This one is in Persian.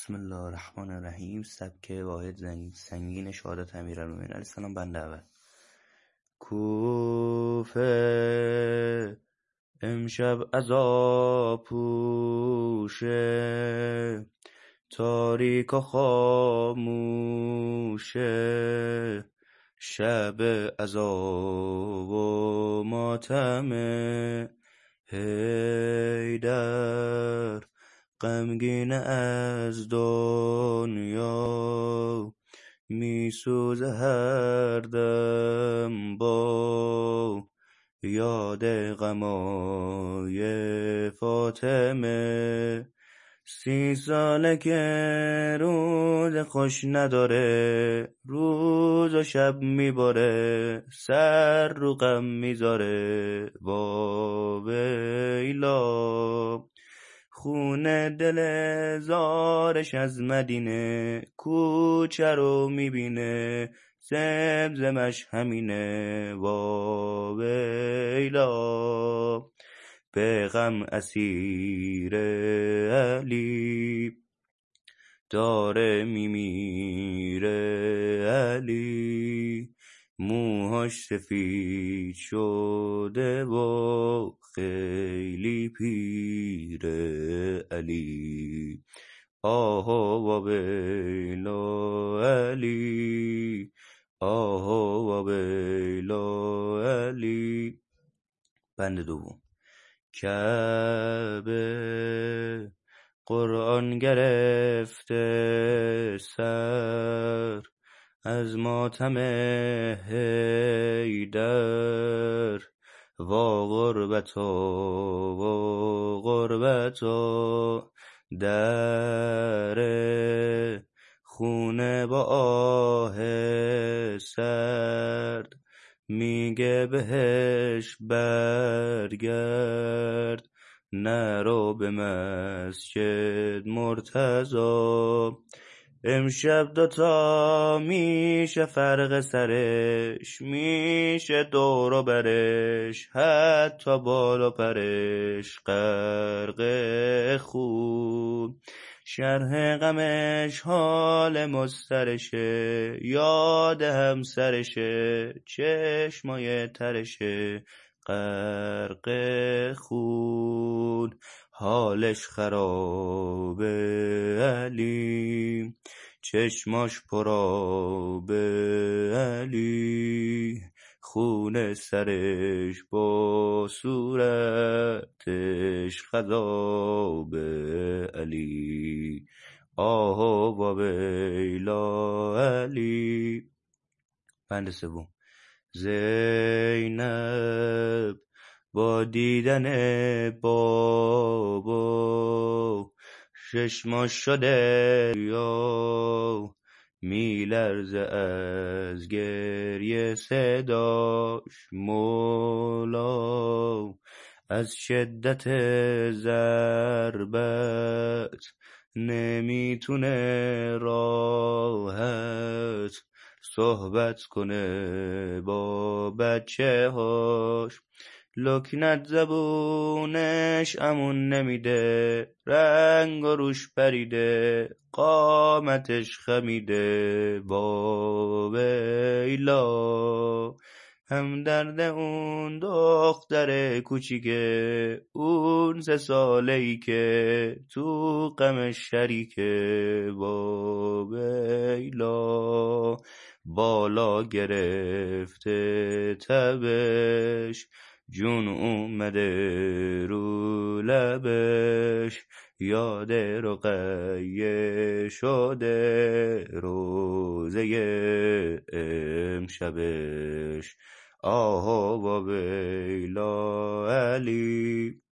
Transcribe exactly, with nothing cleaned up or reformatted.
بسم الله الرحمن الرحیم. سبک واحد زنگ سنگین شهادت امیرالمومنین علیه السلام. بند اول. کوفه امشب عذاب پوشه، تاریک و خاموشه، شب عذاب و ماتم حیدر، غمگین از دنیا میسوزه هر دم با یاد غمای فاطمه. سی ساله که روز خوش نداره، روز و شب میباره، سر رو غم میذاره. وا ویلا خونه دل زارش از مدینه، کوچه رو میبینه، زمزمش همینه. وا ویلا به غم اسیر علی، داره میمیره علی. موهاش سفید شده و خیلی پیره علی. آها و ویلا علی، آها و ویلا علی. بند دوم. کعبه قرآن گرفته سر، از ماتم حیدر. وا غربتا وا غربتا، در خونه با آه سرد، میگه بهش برگرد، نرو به مسجد مرتضی. امشب دوتا میشه فرق سرش، میشه دور و برش، حتی بالا پرش غرق خون. شرح غمش حال مضطرشه، یاد همسرشه، چشمای ترشه غرق خون. حالش خرابه علی، چشماش پرابه علی، خون سرش با صورتش خضابه علی. آها و ویلا علی. بند سوم. زینب با دیدن بابا، چشماش شده یا میلرزه از گریه صداش. مولا از شدت ضربت نمیتونه راحت صحبت کنه با بچه هاش. لکنت زبونش امون نمیده، رنگ و روش پریده، قامتش خمیده. با ویلا همدرد اون دختر کوچیکه، اون سه ساله ای که تو غمش شریکه. با ویلا بالا گرفته تبش، جون اومده رو لبش، یاد رقیه شده روزه امشبش. آها و ویلا علی.